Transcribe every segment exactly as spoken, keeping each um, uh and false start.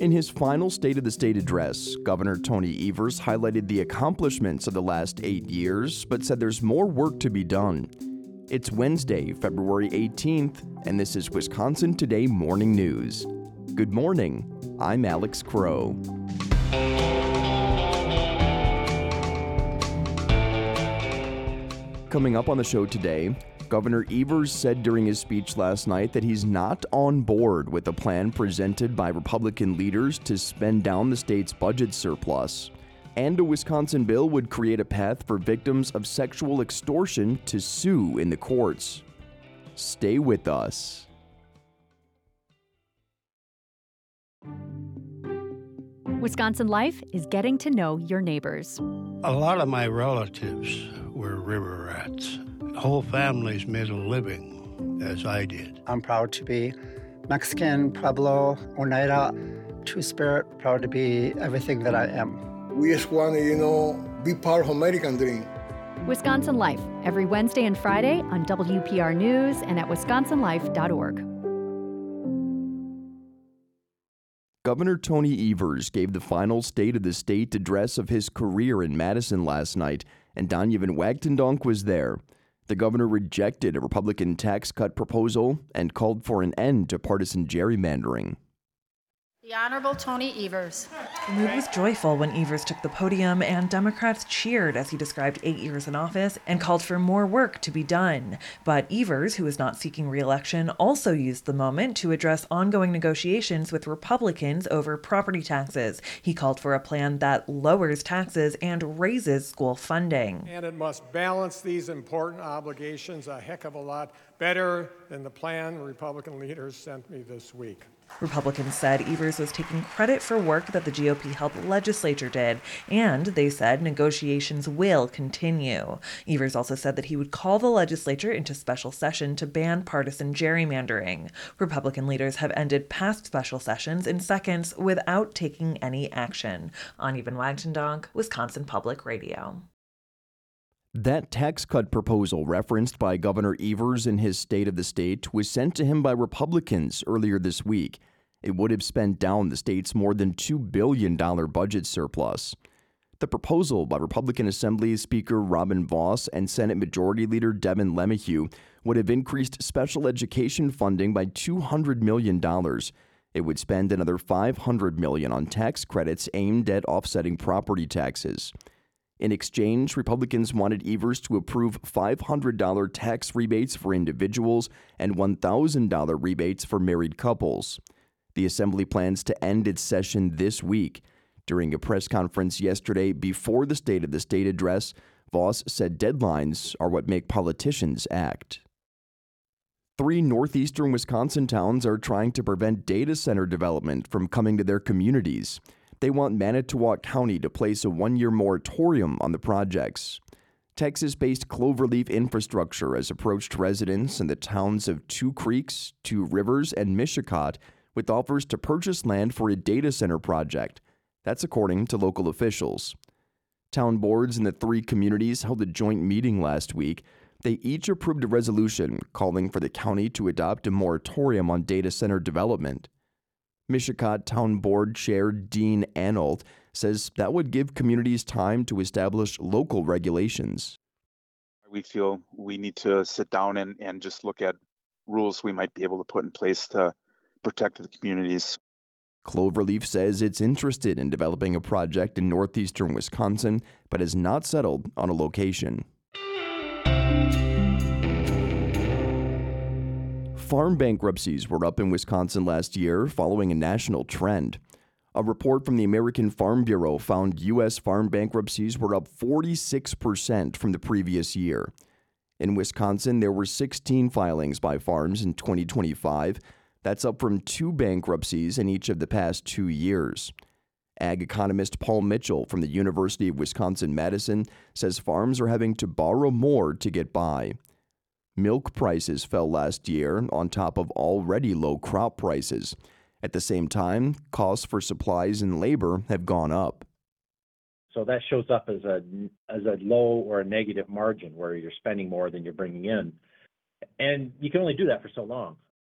In his final State of the State address, Governor Tony Evers highlighted the accomplishments of the last eight years, but said there's more work to be done. It's Wednesday, February eighteenth, and this is Wisconsin Today Morning News. Good morning, I'm Alex Crow. Coming up on the show today, Governor Evers said during his speech last night that he's not on board with the plan presented by Republican leaders to spend down the state's budget surplus. And a Wisconsin bill would create a path for victims of sexual extortion to sue in the courts. Stay with us. Wisconsin Life is getting to know your neighbors. A lot of my relatives were river rats. Whole families made a living, as I did. I'm proud to be Mexican, Pueblo, Oneida, Two-Spirit, proud to be everything that I am. We just want to, you know, be part of American dream. Wisconsin Life, every Wednesday and Friday on W P R News and at wisconsin life dot org. Governor Tony Evers gave the final State of the State address of his career in Madison last night, and Donovan Wagtendonk was there. The governor rejected a Republican tax cut proposal and called for an end to partisan gerrymandering. The Honorable Tony Evers. The mood was joyful when Evers took the podium, and Democrats cheered as he described eight years in office and called for more work to be done. But Evers, who is not seeking re-election, also used the moment to address ongoing negotiations with Republicans over property taxes. He called for a plan that lowers taxes and raises school funding. And it must balance these important obligations a heck of a lot better than the plan Republican leaders sent me this week. Republicans said Evers was taking credit for work that the G O P-helped legislature did, and they said negotiations will continue. Evers also said that he would call the legislature into special session to ban partisan gerrymandering. Republican leaders have ended past special sessions in seconds without taking any action. Donovan Wagtendonk, Wisconsin Public Radio. That tax cut proposal referenced by Governor Evers in his State of the State was sent to him by Republicans earlier this week. It would have spent down the state's more than two billion dollars budget surplus. The proposal by Republican Assembly Speaker Robin Vos and Senate Majority Leader Devin LeMahieu would have increased special education funding by two hundred million dollars. It would spend another five hundred million dollars on tax credits aimed at offsetting property taxes. In exchange, Republicans wanted Evers to approve five hundred dollars tax rebates for individuals and one thousand dollars rebates for married couples. The Assembly plans to end its session this week. During a press conference yesterday before the State of the State address, Vos said deadlines are what make politicians act. Three northeastern Wisconsin towns are trying to prevent data center development from coming to their communities. They want Manitowoc County to place a one-year moratorium on the projects. Texas-based Cloverleaf Infrastructure has approached residents in the towns of Two Creeks, Two Rivers, and Mishicot with offers to purchase land for a data center project. That's according to local officials. Town boards in the three communities held a joint meeting last week. They each approved a resolution calling for the county to adopt a moratorium on data center development. Mishicot Town Board Chair Dean Analt says that would give communities time to establish local regulations. We feel we need to sit down and, and just look at rules we might be able to put in place to protect the communities. Cloverleaf says it's interested in developing a project in northeastern Wisconsin, but has not settled on a location. Farm bankruptcies were up in Wisconsin last year, following a national trend. A report from the American Farm Bureau found U S farm bankruptcies were up forty-six percent from the previous year. In Wisconsin, there were sixteen filings by farms in twenty twenty-five. That's up from two bankruptcies in each of the past two years. Ag economist Paul Mitchell from the University of Wisconsin-Madison says farms are having to borrow more to get by. Milk prices fell last year on top of already low crop prices. At the same time, costs for supplies and labor have gone up. So that shows up as a as a low or a negative margin where you're spending more than you're bringing in. And you can only do that for so long.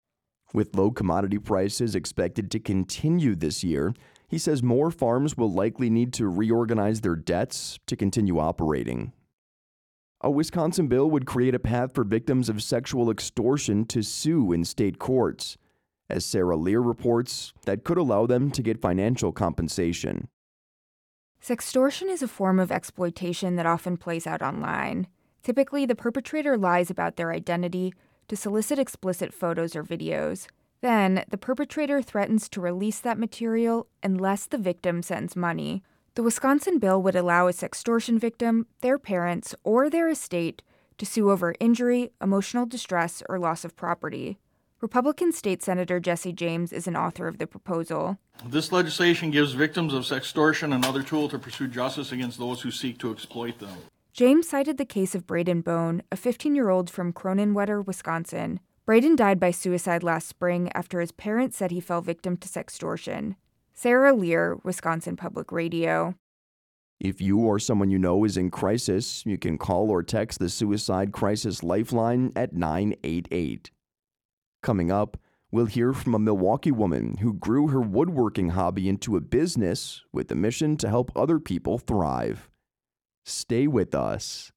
With low commodity prices expected to continue this year, he says more farms will likely need to reorganize their debts to continue operating. A Wisconsin bill would create a path for victims of sexual extortion to sue in state courts. As Sarah Lear reports, that could allow them to get financial compensation. Sextortion is a form of exploitation that often plays out online. Typically, the perpetrator lies about their identity to solicit explicit photos or videos. Then, the perpetrator threatens to release that material unless the victim sends money. The Wisconsin bill would allow a sextortion victim, their parents, or their estate to sue over injury, emotional distress, or loss of property. Republican State Senator Jesse James is an author of the proposal. This legislation gives victims of sextortion another tool to pursue justice against those who seek to exploit them. James cited the case of Braden Bone, a fifteen-year-old from Cronenwetter, Wisconsin. Braden died by suicide last spring after his parents said he fell victim to sextortion. Sarah Lear, Wisconsin Public Radio. If you or someone you know is in crisis, you can call or text the Suicide Crisis Lifeline at nine eight eight. Coming up, we'll hear from a Milwaukee woman who grew her woodworking hobby into a business with the mission to help other people thrive. Stay with us.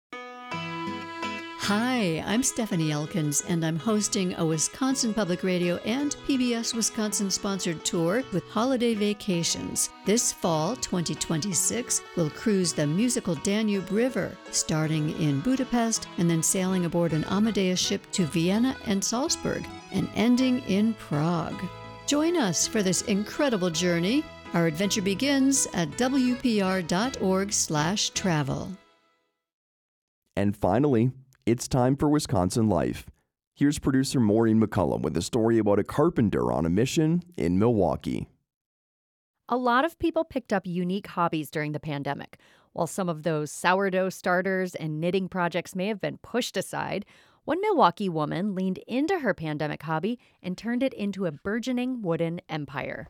Hi, I'm Stephanie Elkins, and I'm hosting a Wisconsin Public Radio and P B S Wisconsin sponsored tour with Holiday Vacations. This fall, twenty twenty-six, we'll cruise the musical Danube River, starting in Budapest and then sailing aboard an Amadeus ship to Vienna and Salzburg, and ending in Prague. Join us for this incredible journey. Our adventure begins at w p r dot org slash travel. And finally, it's time for Wisconsin Life. Here's producer Maureen McCullum with a story about a carpenter on a mission in Milwaukee. A lot of people picked up unique hobbies during the pandemic. While some of those sourdough starters and knitting projects may have been pushed aside, one Milwaukee woman leaned into her pandemic hobby and turned it into a burgeoning wooden empire.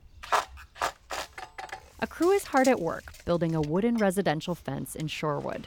A crew is hard at work building a wooden residential fence in Shorewood.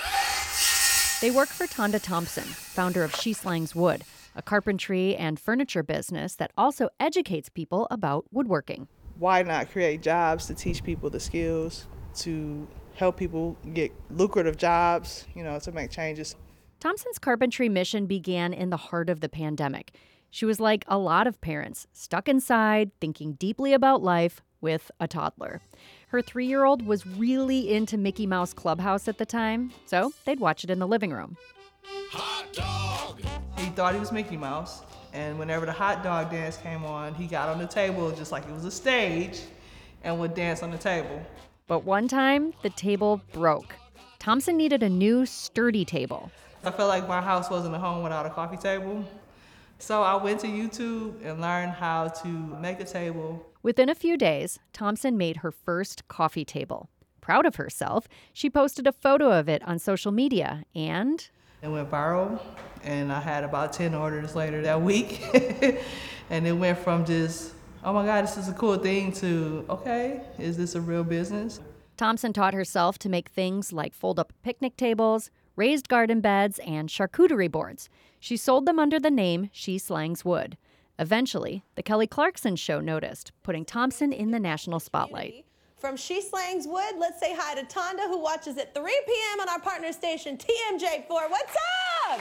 They work for Tonda Thompson, founder of She Slangs Wood, a carpentry and furniture business that also educates people about woodworking. Why not create jobs to teach people the skills, to help people get lucrative jobs, you know, to make changes? Thompson's carpentry mission began in the heart of the pandemic. She was like a lot of parents, stuck inside, thinking deeply about life with a toddler. Her three-year-old was really into Mickey Mouse Clubhouse at the time, so they'd watch it in the living room. Hot dog! He thought he was Mickey Mouse, and whenever the hot dog dance came on, he got on the table just like it was a stage and would dance on the table. But one time, the table broke. Thompson needed a new, sturdy table. I felt like my house wasn't a home without a coffee table. So I went to YouTube and learned how to make a table. Within a few days, Thompson made her first coffee table. Proud of herself, she posted a photo of it on social media, and it went viral, and I had about ten orders later that week. And it went from just, oh my God, this is a cool thing, to, okay, is this a real business? Thompson taught herself to make things like fold-up picnic tables, raised garden beds, and charcuterie boards. She sold them under the name She Slangs Wood. Eventually, the Kelly Clarkson Show noticed, putting Thompson in the national spotlight. From She Slangs Wood, let's say hi to Tonda, who watches at three p.m. on our partner station, T M J four. What's up?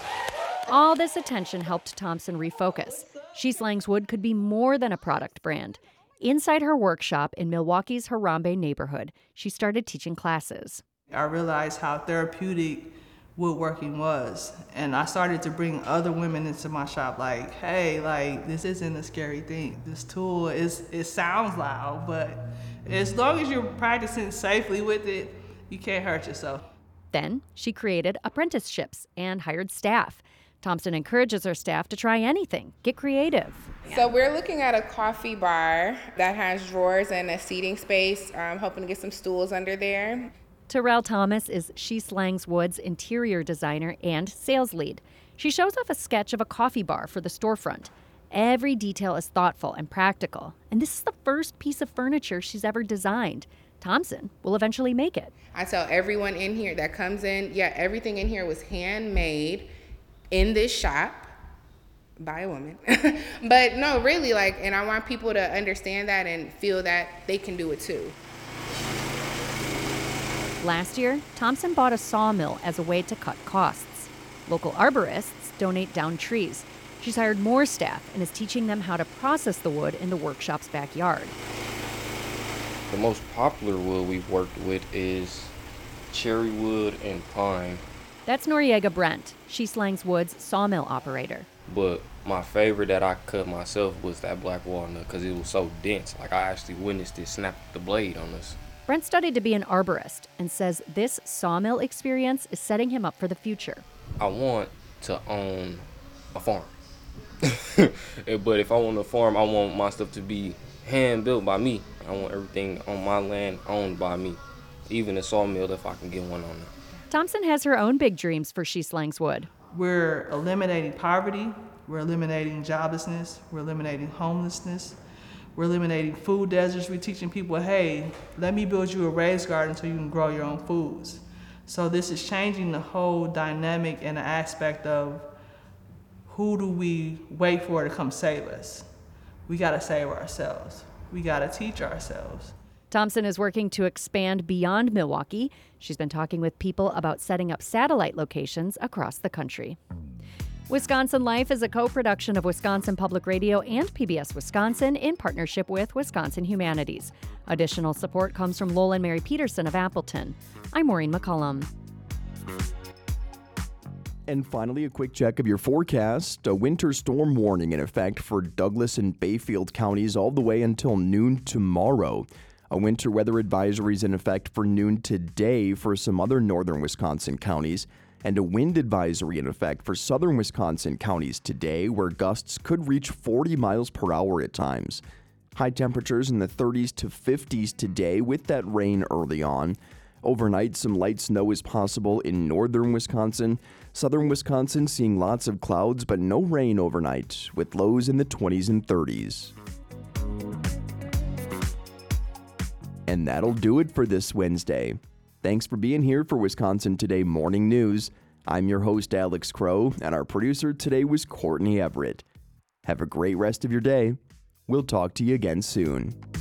All this attention helped Thompson refocus. She Slangs Wood could be more than a product brand. Inside her workshop in Milwaukee's Harambe neighborhood, she started teaching classes. I realized how therapeutic woodworking was, and I started to bring other women into my shop, like, hey, like, this isn't a scary thing. This tool is, it sounds loud, but as long as you're practicing safely with it, you can't hurt yourself. Then she created apprenticeships and hired staff. Thompson encourages her staff to try anything, get creative. So we're looking at a coffee bar that has drawers and a seating space. I'm hoping to get some stools under there. Terrell Thomas is She Slangs Wood's interior designer and sales lead. She shows off a sketch of a coffee bar for the storefront. Every detail is thoughtful and practical, and this is the first piece of furniture she's ever designed. Thompson will eventually make it. I tell everyone in here that comes in, yeah, everything in here was handmade in this shop by a woman. But no, really, like, and I want people to understand that and feel that they can do it too. Last year, Thompson bought a sawmill as a way to cut costs. Local arborists donate downed trees. She's hired more staff and is teaching them how to process the wood in the workshop's backyard. The most popular wood we've worked with is cherry wood and pine. That's Noriega Brent, She Slangs Wood's sawmill operator. But my favorite that I cut myself was that black walnut because it was so dense. Like, I actually witnessed it snap the blade on us. Brent studied to be an arborist and says this sawmill experience is setting him up for the future. I want to own a farm. But if I want a farm, I want my stuff to be hand built by me. I want everything on my land owned by me, even a sawmill if I can get one on there. Thompson has her own big dreams for She Slangs Wood. We're eliminating poverty, we're eliminating joblessness, we're eliminating homelessness, we're eliminating food deserts. We're teaching people, hey, let me build you a raised garden so you can grow your own foods. So this is changing the whole dynamic and the aspect of who do we wait for to come save us? We gotta save ourselves. We gotta teach ourselves. Thompson is working to expand beyond Milwaukee. She's been talking with people about setting up satellite locations across the country. Wisconsin Life is a co-production of Wisconsin Public Radio and P B S Wisconsin in partnership with Wisconsin Humanities. Additional support comes from Lowell and Mary Peterson of Appleton. I'm Maureen McCullum. And finally, a quick check of your forecast. A winter storm warning in effect for Douglas and Bayfield counties all the way until noon tomorrow. A winter weather advisory is in effect for noon today for some other northern Wisconsin counties, and a wind advisory in effect for southern Wisconsin counties today, where gusts could reach forty miles per hour at times. High temperatures in the thirties to fifties today with that rain early on. Overnight, some light snow is possible in northern Wisconsin. Southern Wisconsin seeing lots of clouds, but no rain overnight, with lows in the twenties and thirties. And that'll do it for this Wednesday. Thanks for being here for Wisconsin Today Morning News. I'm your host, Alex Crow, and our producer today was Courtney Everett. Have a great rest of your day. We'll talk to you again soon.